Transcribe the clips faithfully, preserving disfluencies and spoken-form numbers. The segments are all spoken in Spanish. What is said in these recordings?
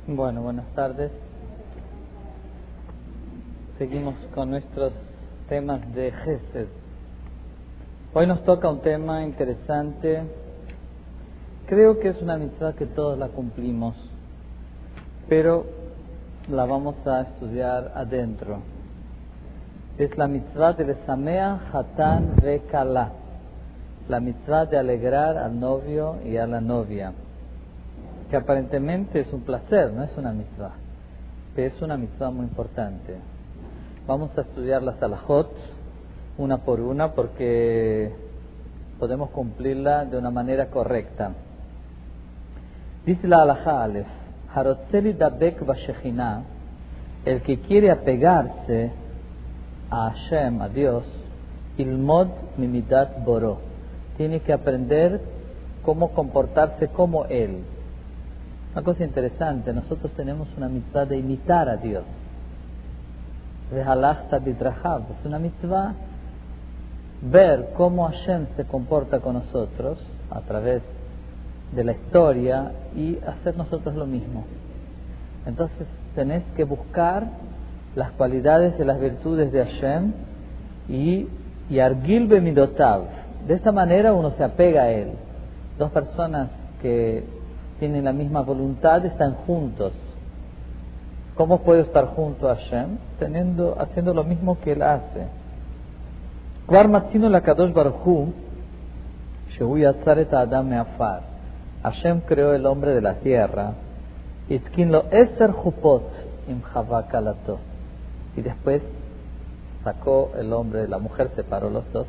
Bueno, buenas tardes. Seguimos con nuestros temas de Gesed. Hoy nos toca un tema interesante. Creo que es una mitzvah que todos la cumplimos, pero la vamos a estudiar adentro. Es la mitzvah de Lesamea Hatan ve Kala, la mitzvah de alegrar al novio y a la novia, que aparentemente es un placer, no es una mitzvah, pero es una mitzvah muy importante. Vamos a estudiar las halajot una por una porque podemos cumplirla de una manera correcta. Dice la halajá Aleph: Harotzeli dabek vashechina, el que quiere apegarse a Hashem, a Dios, ilmod mimidat boro, tiene que aprender cómo comportarse como Él. Una cosa interesante, nosotros tenemos una mitzvah de imitar a Dios. Es una mitzvah ver cómo Hashem se comporta con nosotros a través de la historia y hacer nosotros lo mismo. Entonces tenés que buscar las cualidades de las virtudes de Hashem y yargil bemidotav. De esta manera uno se apega a Él. Dos personas que tienen la misma voluntad están juntos. ¿Cómo puedo estar junto a Hashem? Teniendo, haciendo lo mismo que Él hace. Kvar matzino lakadosh baruch hu shehu yatzar et ha'adam me'afar. Hashem creó el hombre de la tierra. Itkin lo eser chupot im chava kalato. Y después sacó el hombre de la mujer, separó los dos.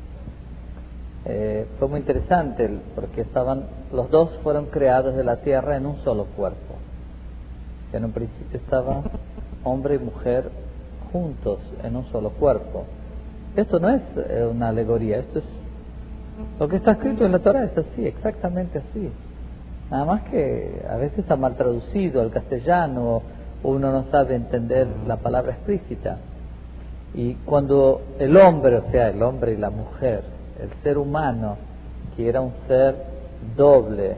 Eh, fue muy interesante porque estaban, los dos fueron creados de la tierra en un solo cuerpo. En un principio estaban hombre y mujer juntos en un solo cuerpo. Esto no es eh, una alegoría, esto es lo que está escrito en la Torah, es así, exactamente así. Nada más que a veces está mal traducido al castellano o uno no sabe entender la palabra explícita. Y cuando el hombre, o sea, el hombre y la mujer, el ser humano, que era un ser doble,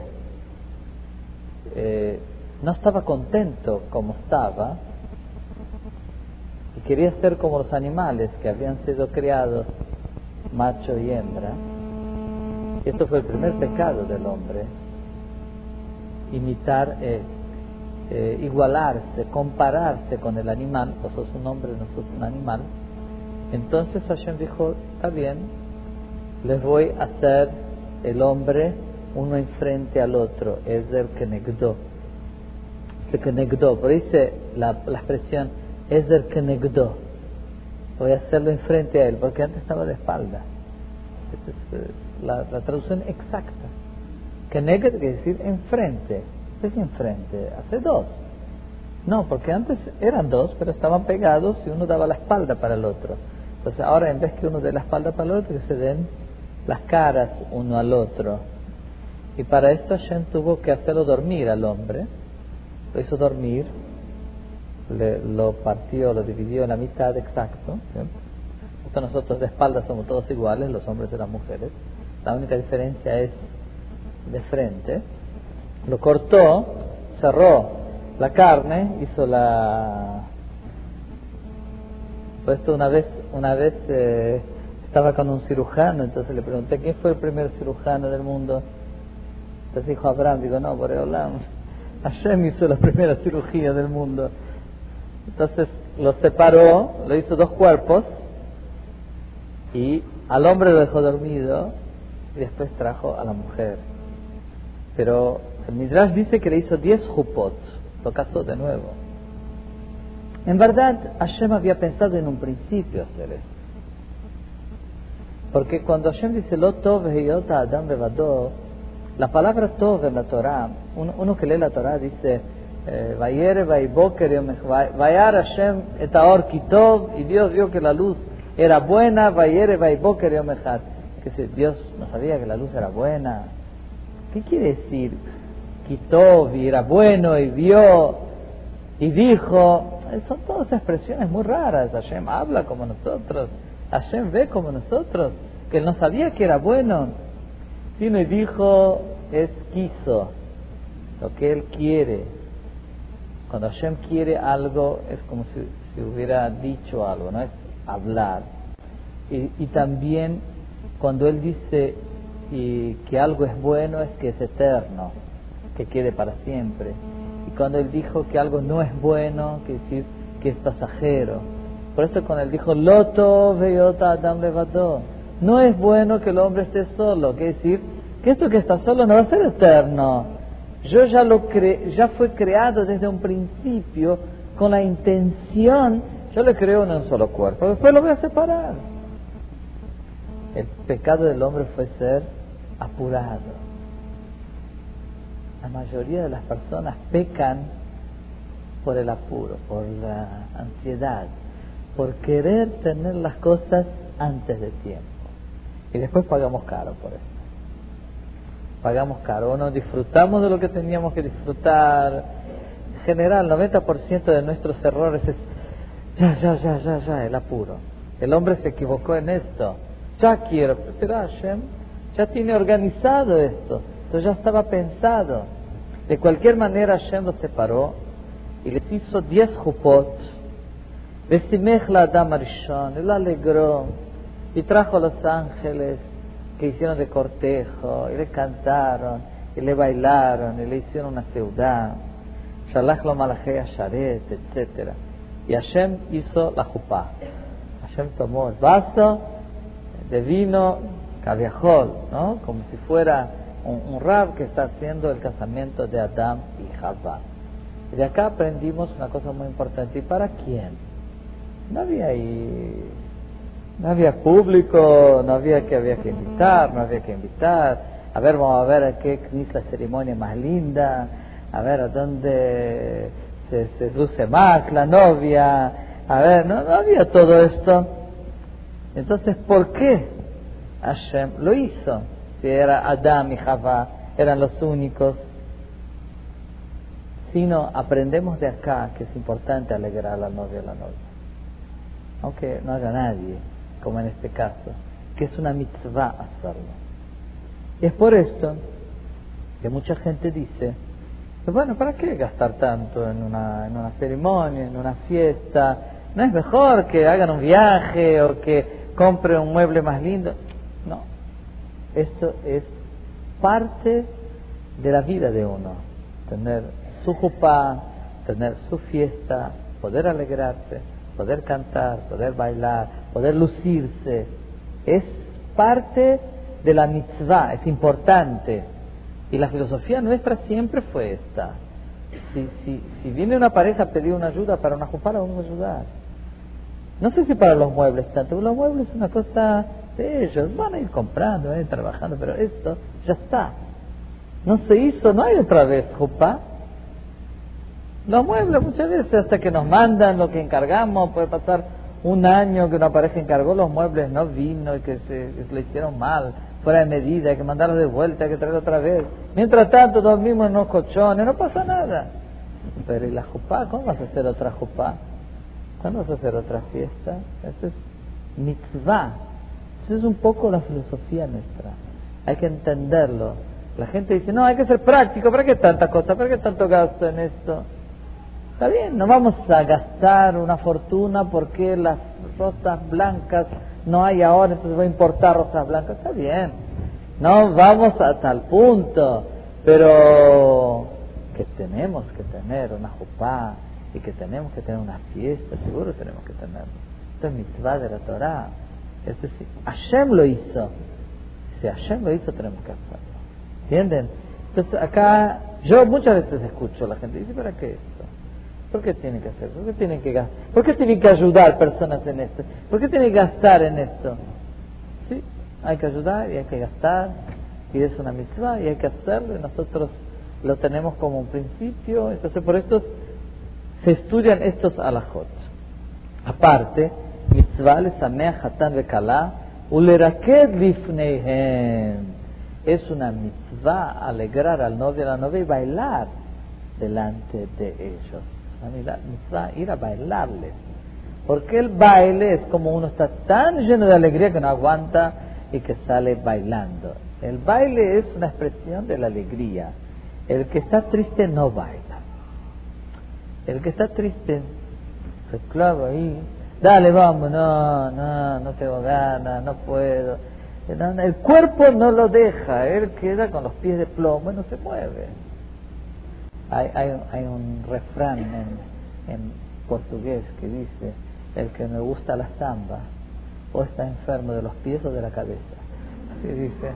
eh, no estaba contento como estaba y quería ser como los animales que habían sido creados, macho y hembra. Esto fue el primer pecado del hombre: imitar, eh, eh, igualarse, compararse con el animal. Vos sos un hombre, no sos un animal. Entonces Hashem dijo: está bien, les voy a hacer el hombre uno enfrente al otro, es el kenegdo. El kenegdo, por ahí dice la, la expresión es el kenegdo. Voy a hacerlo enfrente a él, porque antes estaba de espalda. Esta es la, la traducción exacta. Kenegdo quiere decir enfrente. ¿Qué es enfrente? Hace dos. No, porque antes eran dos, pero estaban pegados y uno daba la espalda para el otro. Entonces ahora, en vez que uno dé la espalda para el otro, que se den las caras uno al otro. Y para esto Hashem tuvo que hacerlo dormir al hombre. Lo hizo dormir, le, lo partió, lo dividió en la mitad, exacto. ¿Sí? Esto nosotros de espalda somos todos iguales, los hombres y las mujeres. La única diferencia es de frente. Lo cortó, cerró la carne, hizo la... Pues esto una vez, una vez eh, estaba con un cirujano, entonces le pregunté: ¿quién fue el primer cirujano del mundo? Entonces dijo Abraham. Digo: no, Boreolam, Hashem hizo la primera cirugía del mundo. Entonces lo separó, lo hizo dos cuerpos y al hombre lo dejó dormido y después trajo a la mujer. Pero el Midrash dice que le hizo diez jupot, lo casó de nuevo. En verdad Hashem había pensado en un principio hacer esto, porque cuando Hashem dice lo tov heyot ha'adam levado, la palabra tov en la Torah, uno, uno que lee la Torah dice vayere vayboker yom echad, vayar Hashem et haor ki tov, y Dios vio que la luz era buena, vayere vayboker yom echad, que si Dios no sabía que la luz era buena. ¿Qué quiere decir ki tov, y era bueno, y vio y dijo? Son todas expresiones muy raras. Hashem habla como nosotros, Hashem ve como nosotros, que él no sabía que era bueno, sino y dijo es quiso, lo que él quiere. Cuando Hashem quiere algo, es como si, si hubiera dicho algo, ¿no? Es hablar. Y, y también cuando Él dice y que algo es bueno, es que es eterno, que quede para siempre. Y cuando Él dijo que algo no es bueno, quiere decir que es pasajero. Por eso cuando Él dijo, Loto veyota adam levado, no es bueno que el hombre esté solo, quiere decir que esto que está solo no va a ser eterno. Yo ya lo cre ya fue creado desde un principio con la intención, yo le creo en un solo cuerpo, después lo voy a separar. El pecado del hombre fue ser apurado. La mayoría de las personas pecan por el apuro, por la ansiedad, por querer tener las cosas antes de tiempo. Y después pagamos caro por eso. Pagamos caro, o no disfrutamos de lo que teníamos que disfrutar. En general, el noventa por ciento de nuestros errores es ya, ya, ya, ya, ya, el apuro. El hombre se equivocó en esto. Ya quiero, pero Hashem ya tiene organizado esto. Esto ya estaba pensado. De cualquier manera, Hashem los separó y les hizo diez jupot. Vesimech la Adam Arishon, él alegró y trajo a los ángeles que hicieron de cortejo y le cantaron y le bailaron y le hicieron una ciudad. Shalach lo malachei Asharet, etcétera. Y Hashem hizo la jupá. Hashem tomó el vaso de vino caviajol, ¿no? Como si fuera un, un rab que está haciendo el casamiento de Adán y Javá. Y de acá aprendimos una cosa muy importante. ¿Y para quién? No había ahí, no había público, no había que había que invitar, no había que invitar. A ver, vamos a ver a qué es la ceremonia más linda, a ver a dónde se, se luce más la novia. A ver, no, no había todo esto. Entonces, ¿por qué Hashem lo hizo? Si era Adán y Javá, eran los únicos. Sino aprendemos de acá que es importante alegrar a la novia y a la novia. Aunque no haya nadie, como en este caso, que es una mitzvah hacerlo. Y es por esto que mucha gente dice, bueno, ¿para qué gastar tanto en una, en una ceremonia, en una fiesta? ¿No es mejor que hagan un viaje o que compren un mueble más lindo? No, esto es parte de la vida de uno, tener su jupá, tener su fiesta, poder alegrarse, poder cantar, poder bailar, poder lucirse. Es parte de la mitzvah, es importante. Y la filosofía nuestra siempre fue esta. Si, si, si viene una pareja a pedir una ayuda para una jupá, la vamos a ayudar. No sé si para los muebles tanto, los muebles es una cosa de ellos, van a ir comprando, van a ir trabajando, pero esto ya está. No se hizo, no hay otra vez jupá. Los muebles muchas veces hasta que nos mandan lo que encargamos, puede pasar un año que una pareja encargó los muebles, no vino y que se, que se le hicieron mal, fuera de medida, hay que mandarlos de vuelta, hay que traerlo otra vez. Mientras tanto dormimos en los colchones, no pasa nada. Pero ¿y la jupá? ¿Cómo vas a hacer otra jupá? ¿Cuándo vas a hacer otra fiesta? Esto es mitzvah. Eso es un poco la filosofía nuestra. Hay que entenderlo. La gente dice, no, hay que ser práctico, ¿para qué tanta cosa? ¿Para qué tanto gasto en esto? Está bien, no vamos a gastar una fortuna porque las rosas blancas no hay ahora, entonces voy a importar rosas blancas. Está bien, no vamos a tal punto, pero que tenemos que tener una jupá y que tenemos que tener una fiesta, seguro tenemos que tenerlo. Esto es mitzvah de la Torah. Es decir, Hashem lo hizo. Si Hashem lo hizo, tenemos que hacerlo. ¿Entienden? Entonces acá, yo muchas veces escucho a la gente dice, ¿para qué esto? ¿Por qué tienen que hacer? ¿Por qué tienen que gastar? ¿Por qué tienen que ayudar personas en esto? ¿Por qué tienen que gastar en esto? Sí, hay que ayudar y hay que gastar, y es una mitzvah y hay que hacerlo, y nosotros lo tenemos como un principio. Entonces por esto se estudian estos alajot. Aparte, mitzvah le sameach hatan vekalá uleraked lifneihem. Es una mitzvah alegrar al novio y a la novia y bailar delante de ellos. La mitzvah ir a bailarles, porque el baile es como uno está tan lleno de alegría que no aguanta y que sale bailando. El baile es una expresión de la alegría. El que está triste no baila. El que está triste se clava ahí, dale, vamos, no, no, no tengo ganas, no puedo. El cuerpo no lo deja, él queda con los pies de plomo y no se mueve. Hay, hay, hay un refrán en, en portugués que dice: el que no gusta la samba o está enfermo de los pies o de la cabeza. Así dice.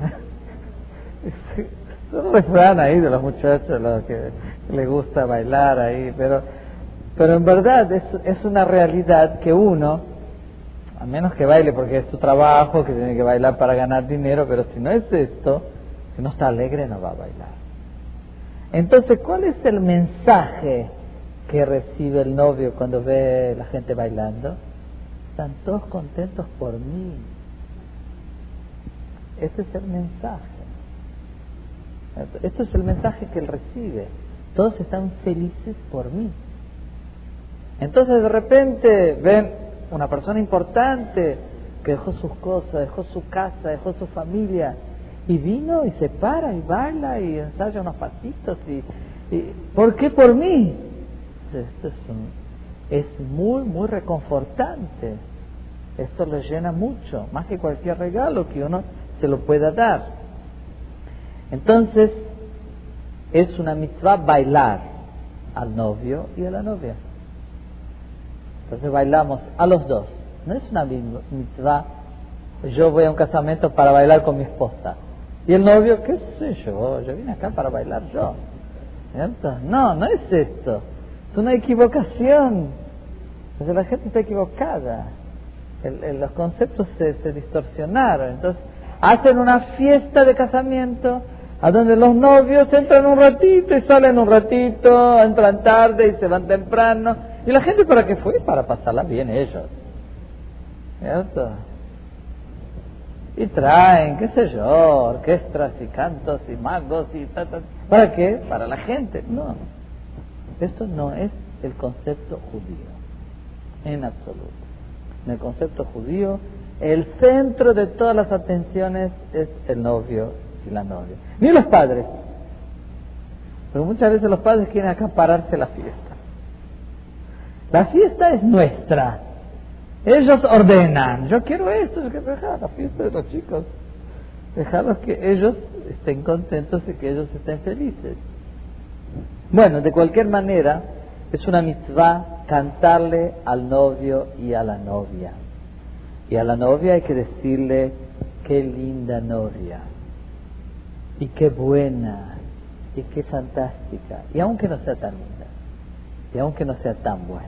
Es un refrán ahí de los muchachos, los que les gusta bailar ahí, pero pero en verdad es, es una realidad que uno, a menos que baile porque es su trabajo, que tiene que bailar para ganar dinero, pero si no es esto, si no está alegre no va a bailar. Entonces, ¿cuál es el mensaje que recibe el novio cuando ve la gente bailando? Están todos contentos por mí. Ese es el mensaje. Esto es el mensaje que él recibe. Todos están felices por mí. Entonces de repente ven una persona importante que dejó sus cosas, dejó su casa, dejó su familia y vino y se para y baila y ensaya unos pasitos y, y ¿por qué por mí? Esto es, un, es muy muy reconfortante. Esto le llena mucho, más que cualquier regalo que uno se lo pueda dar. Entonces es una mitzvah bailar al novio y a la novia. Entonces bailamos a los dos. No es una mitzvah, yo voy a un casamiento para bailar con mi esposa. Y el novio, qué sé yo, yo vine acá para bailar yo. ¿Cierto? No, no es esto. Es una equivocación. Entonces la gente está equivocada. El, el, los conceptos se, se distorsionaron. Entonces hacen una fiesta de casamiento a donde los novios entran un ratito y salen un ratito, entran tarde y se van temprano. ¿Y la gente para qué fue? Para pasarla bien ellos. ¿Cierto? Y traen, qué sé yo, orquestas y cantos y magos y ta, ta. ¿Para qué? Para la gente. No. Esto no es el concepto judío. En absoluto. En el concepto judío, el centro de todas las atenciones es el novio y la novia. Ni los padres. Pero muchas veces los padres quieren acapararse la fiesta. La fiesta es nuestra. Ellos ordenan. Yo quiero esto, yo quiero dejar la fiesta de los chicos. Dejarlos que ellos estén contentos y que ellos estén felices. Bueno, de cualquier manera, es una mitzvah cantarle al novio y a la novia. Y a la novia hay que decirle: qué linda novia. Y qué buena. Y qué fantástica. Y aunque no sea tan linda. Y aunque no sea tan buena.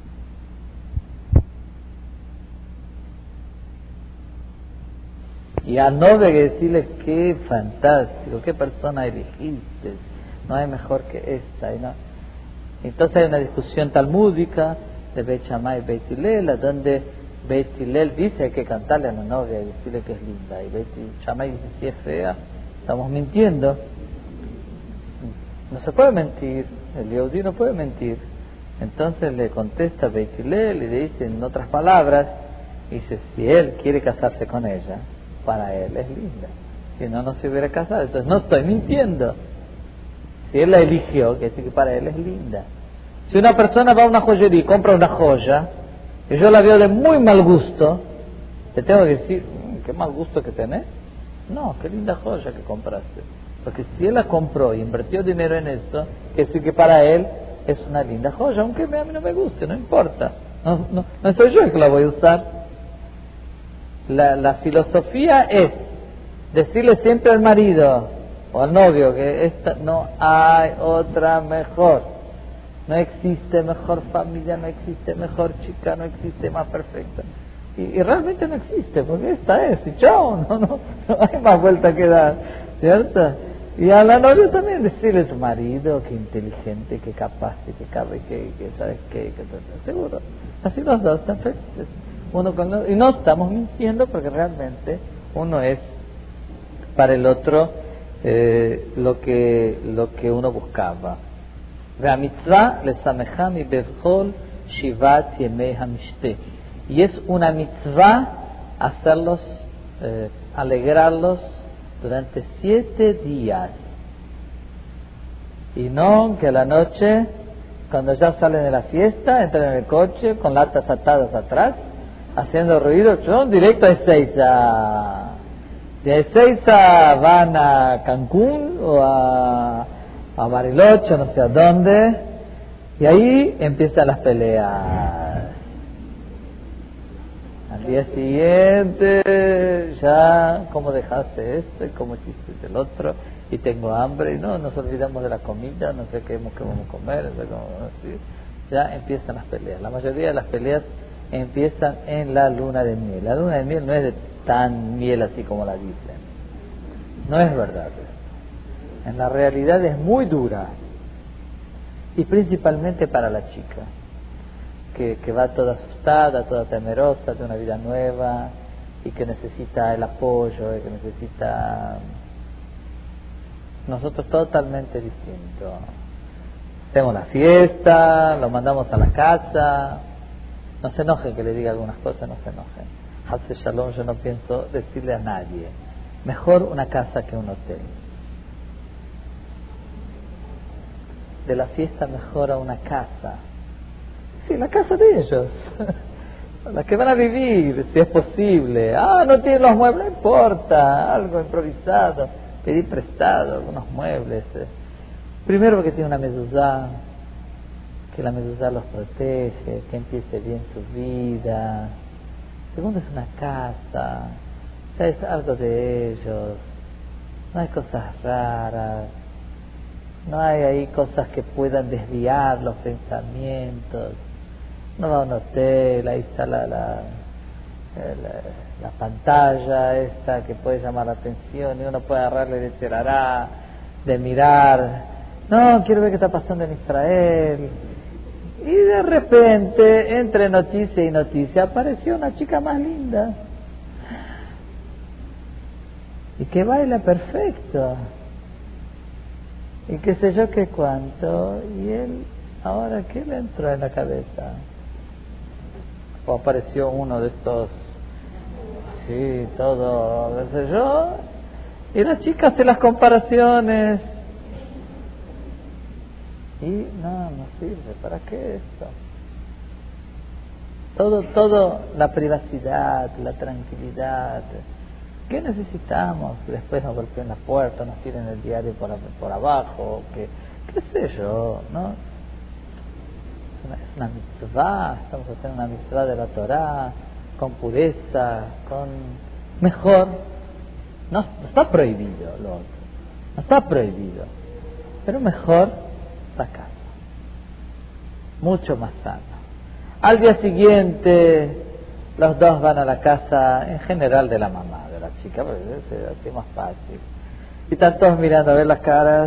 Y al novio hay que decirle: qué fantástico, qué persona elegiste, no hay mejor que esta. Y no. Entonces hay una discusión talmúdica de Beit Shammai y Beit Hillel, donde Beit Hillel dice que hay que cantarle a la novia y decirle que es linda, y Beit Shammai dice: si es fea, estamos mintiendo. No se puede mentir, el Yehudí no puede mentir. Entonces le contesta Beit Hillel y le dice en otras palabras, dice: si él quiere casarse con ella, para él es linda. Si no, no se hubiera casado. Entonces no estoy mintiendo. Si él la eligió, que decir que para él es linda. Si una persona va a una joyería y compra una joya, y yo la veo de muy mal gusto, le tengo que decir: ¿qué mal gusto que tenés? No, qué linda joya que compraste. Porque si él la compró y invirtió dinero en esto, que decir que para él es una linda joya, aunque a mí no me guste, no importa. No, no, no soy yo el que la voy a usar. La, la filosofía es decirle siempre al marido o al novio que esta no hay otra mejor. No existe mejor familia, no existe mejor chica, no existe más perfecta. Y, y realmente no existe, porque esta es, y chao, no, no, no hay más vuelta que dar, ¿cierto? Y a la novia también decirle a tu marido: qué inteligente, qué capaz, qué cabe, que, que sabes qué, que seguro. Así los dos están felices. Uno con el, y no estamos mintiendo, porque realmente uno es para el otro eh, lo que lo que uno buscaba. Y es una mitzvah hacerlos, eh, alegrarlos durante siete días. Y no que a la noche Cuando ya salen de la fiesta, entran en el coche con latas atadas atrás, haciendo ruido, son directo a Ezeiza. De Ezeiza van a Cancún o a, a Bariloche, no sé a dónde, y ahí empiezan las peleas. Al día siguiente, ya, ¿cómo dejaste esto? ¿Cómo hiciste el otro? Y tengo hambre, y no, nos olvidamos de la comida, no sé qué, qué vamos a comer, no sé cómo, ¿sí? Ya empiezan las peleas. La mayoría de las peleas empiezan en la luna de miel. La luna de miel no es de tan miel así como la dicen. No es verdad. En la realidad es muy dura. Y principalmente para la chica, que, que va toda asustada, toda temerosa de una vida nueva, y que necesita el apoyo, y que necesita... Nosotros totalmente distinto. Hacemos la fiesta, lo mandamos a la casa. No se enojen que le diga algunas cosas, no se enojen. Hace Shalom, yo no pienso decirle a nadie. Mejor una casa que un hotel. De la fiesta mejor a una casa. Sí, la casa de ellos. La que van a vivir, si es posible. Ah, no tienen los muebles, no importa. Algo improvisado. Pedir prestado algunos muebles. Primero porque tiene una mezuzá, que la mezuzá los protege, que empiece bien su vida. Segundo es una casa, ya es algo de ellos, no hay cosas raras, no hay ahí cosas que puedan desviar los pensamientos. No va a un hotel, ahí está la, la, la, la pantalla esta que puede llamar la atención y uno puede agarrarle de cerará, de mirar. No, quiero ver qué está pasando en Israel. Y de repente, entre noticia y noticia, apareció una chica más linda. Y que baila perfecto. Y qué sé yo qué cuánto. Y él, ahora, ¿qué le entró en la cabeza? O apareció uno de estos, sí, todo, qué sé yo. Y la chica hace las comparaciones. Y no, no sirve, ¿para qué esto? Todo, todo, la privacidad, la tranquilidad. ¿Qué necesitamos? Después nos golpeen la puerta, nos tiren el diario por, por abajo, que, qué sé yo, ¿no? Es una, es una mitzvah, estamos haciendo una mitzvah de la Torah, con pureza, con mejor. No, no está prohibido lo otro, no está prohibido, pero mejor la casa, mucho más sano. Al día siguiente los dos van a la casa en general de la mamá de la chica, porque es así más fácil, y están todos mirando a ver las caras,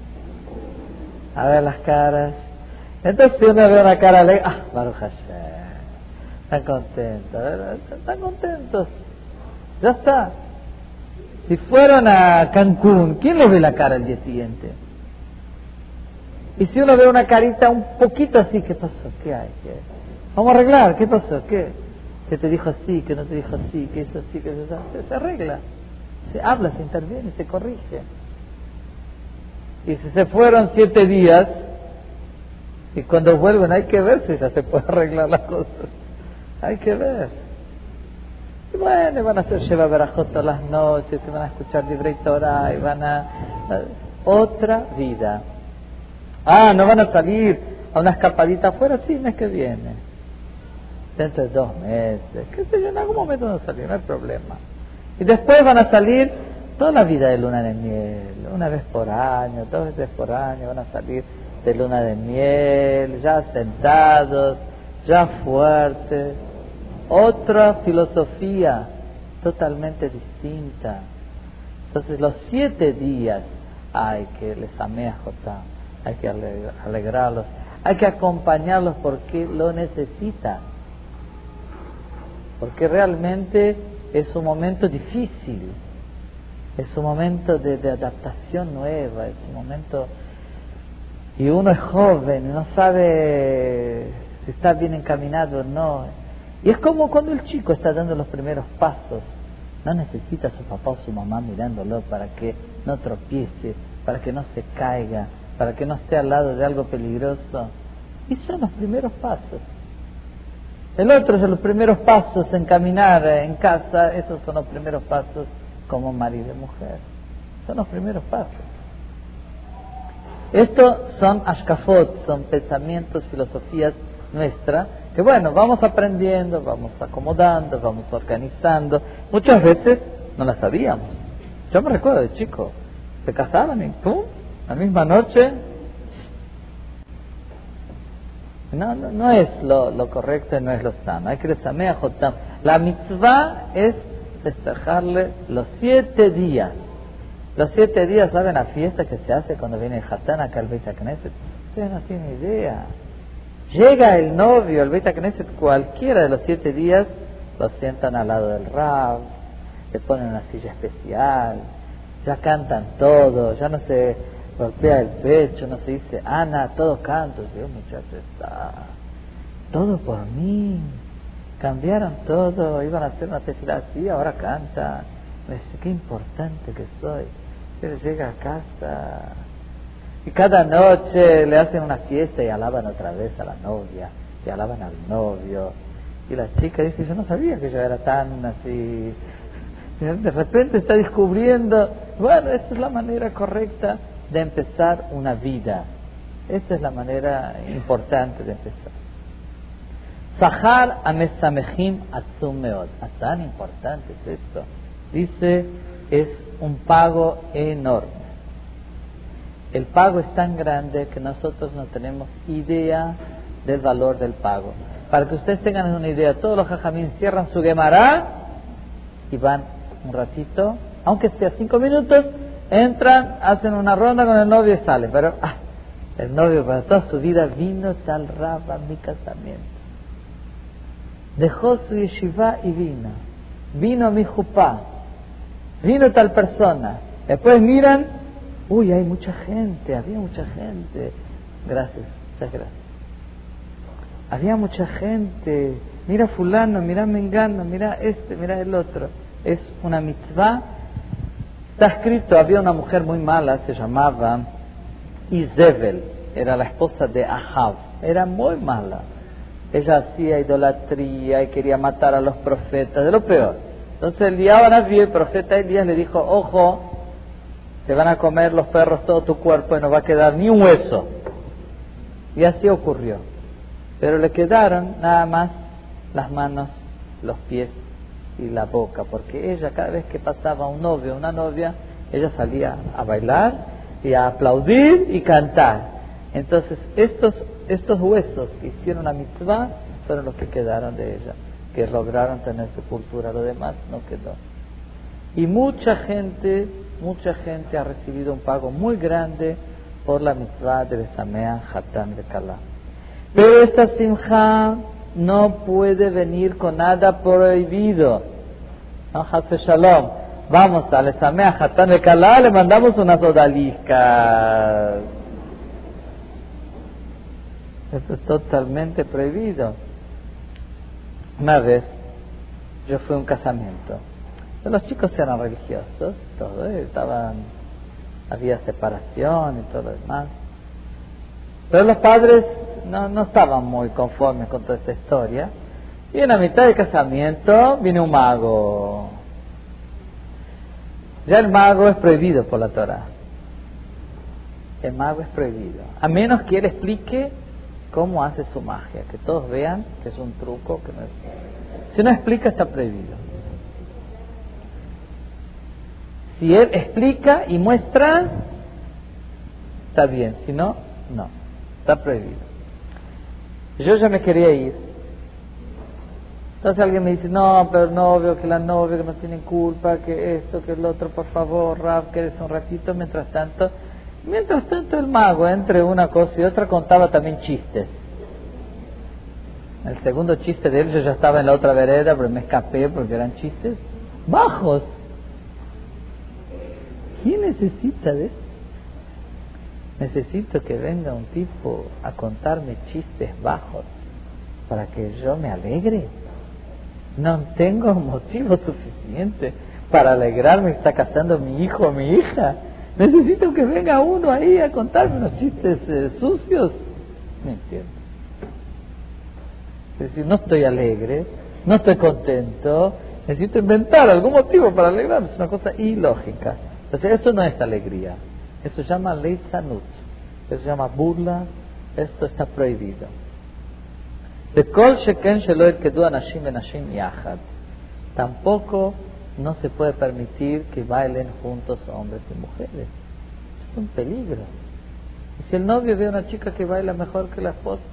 a ver las caras. Entonces si uno ve una cara alegre, ah, Baruch Hashem, están contentos, ¿verdad? Están contentos, ya está. Si fueron a Cancún, ¿quién les ve la cara el día siguiente? Y si uno ve una carita un poquito así, ¿qué pasó? ¿Qué hay? ¿Qué hay? Vamos a arreglar, ¿qué pasó? ¿Qué? ¿Qué te dijo así? ¿Qué no te dijo así? ¿Qué hizo así? ¿Qué hizo así? Se arregla, se habla, se interviene, se corrige. Y si se fueron siete días, y cuando vuelven hay que ver si ya se puede arreglar las cosas. Hay que ver. Y bueno, van a hacer Sheva Berajot todas las noches, y van a escuchar Divrei Torah, y van a... Otra vida. Ah, ¿no van a salir a una escapadita afuera? Sí, el mes que viene. Dentro de dos meses. ¿Qué sé yo? En algún momento no salir, no hay problema. Y después van a salir toda la vida de luna de miel. Una vez por año, dos veces por año van a salir de luna de miel, ya sentados, ya fuertes. Otra filosofía totalmente distinta. Entonces los siete días hay que les amé a Jotam. Hay que alegrarlos, hay que acompañarlos porque lo necesitan, porque realmente es un momento difícil, es un momento de, de adaptación nueva, es un momento, y uno es joven, no sabe si está bien encaminado o no, y es como cuando el chico está dando los primeros pasos, no necesita a su papá o su mamá mirándolo para que no tropiece, para que no se caiga, para que no esté al lado de algo peligroso. Y son los primeros pasos. El otro son los primeros pasos en caminar en casa, esos son los primeros pasos como marido y mujer. Son los primeros pasos. Estos son ashkafot, son pensamientos, filosofías nuestras, que bueno, vamos aprendiendo, vamos acomodando, vamos organizando. Muchas veces no las sabíamos. Yo me recuerdo de chico, se casaban y pum, la misma noche. No, no, no es lo, lo correcto y no es lo sano. Hay que resamea jotam. La mitzvah es festejarle los siete días. Los siete días, ¿saben la fiesta que se hace cuando viene el Hatán acá al Beit HaKnesset? Ustedes no tienen idea. Llega el novio al Beit HaKnesset, cualquiera de los siete días, lo sientan al lado del Rab, le ponen una silla especial, ya cantan todo, ya no se golpea el pecho, no se dice Ana, todos cantos. Dios, muchacho, está todo por mí. Cambiaron todo, iban a hacer una tefilá así, ahora canta. Me dice, qué importante que soy. Pero llega a casa y cada noche le hacen una fiesta y alaban otra vez a la novia y alaban al novio. Y la chica dice, yo no sabía que yo era tan así. De repente está descubriendo, bueno, esta es la manera correcta de empezar una vida. Esta es la manera importante de empezar. Sahar amesamehim atzum meod. Tan importante es esto. Dice, es un pago enorme. El pago es tan grande que nosotros no tenemos idea del valor del pago. Para que ustedes tengan una idea, todos los jajamín cierran su Gemara y van un ratito, aunque sea cinco minutos, entran, hacen una ronda con el novio y salen. Pero ah, el novio para toda su vida vino tal Rab a mi casamiento. Dejó su yeshiva y vino. Vino mi jupá. Vino tal persona. Después miran, uy, hay mucha gente, había mucha gente. Gracias, muchas gracias. Había mucha gente. Mira fulano, mira mengano, mira este, mira el otro. Es una mitzvah. Está escrito, había una mujer muy mala, se llamaba Izebel, era la esposa de Ahab, era muy mala. Ella hacía idolatría y quería matar a los profetas, de lo peor. Entonces el día el profeta Elías le dijo, ojo, te van a comer los perros todo tu cuerpo y no va a quedar ni un hueso. Y así ocurrió. Pero le quedaron nada más las manos, los pies y la boca, porque ella cada vez que pasaba un novio o una novia, ella salía a bailar y a aplaudir y cantar. Entonces estos estos huesos que hicieron la mitzvah fueron los que quedaron de ella, que lograron tener sepultura, lo demás no quedó. Y mucha gente, mucha gente ha recibido un pago muy grande por la mitzvah de Besamea Hatán de Kalá. Pero esta simja no puede venir con nada prohibido. No, Hase Shalom. Vamos a Besamea Hatán de Kalá, le mandamos unas odaliscas. Esto es totalmente prohibido. Una vez yo fui a un casamiento. Los chicos eran religiosos, todo, ¿eh? Estaban, había separación y todo lo demás. Pero los padres no, no estaban muy conformes con toda esta historia. Y en la mitad del casamiento viene un mago. Ya el mago es prohibido por la Torah. El mago es prohibido. A menos que él explique cómo hace su magia, que todos vean que es un truco, que no es... Si no explica, está prohibido. Si él explica y muestra, está bien. Si no, no. Está prohibido. Yo ya me quería ir. Entonces alguien me dice, no, pero el novio, que la novia, que no tienen culpa, que esto, que el otro, por favor, Rab, quédese un ratito. Mientras tanto, mientras tanto el mago, entre una cosa y otra, contaba también chistes. El segundo chiste de él, yo ya estaba en la otra vereda, pero me escapé porque eran chistes bajos. ¿Quién necesita de eso? Necesito que venga un tipo a contarme chistes bajos para que yo me alegre. No tengo motivo suficiente para alegrarme que está casando mi hijo o mi hija. Necesito que venga uno ahí a contarme unos chistes eh, sucios. No entiendo. Es decir, no estoy alegre, no estoy contento, necesito inventar algún motivo para alegrarme. Es una cosa ilógica. Entonces, esto no es alegría. Esto se llama leitzanut. Esto se llama burla. Esto está prohibido. De kol sheken shelo yirkedu anashim benashim yachad. Tampoco no se puede permitir que bailen juntos hombres y mujeres. Es un peligro. Y si el novio ve a una chica que baila mejor que la esposa,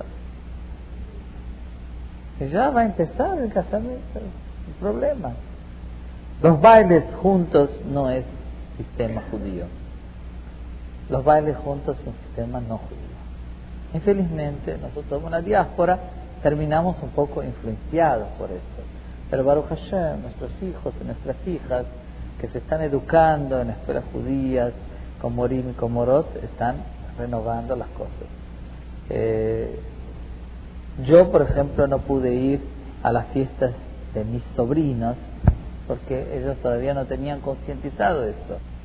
y ya va a empezar el casamiento, el problema. Los bailes juntos no es sistema judío. Los bailes juntos es un sistema no judío. Infelizmente, nosotros en la diáspora terminamos un poco influenciados por esto. Pero Baruch Hashem, nuestros hijos y nuestras hijas que se están educando en escuelas judías, con Morim y con Morot, están renovando las cosas. Eh, yo, por ejemplo, no pude ir a las fiestas de mis sobrinos porque ellos todavía no tenían concientizado esto.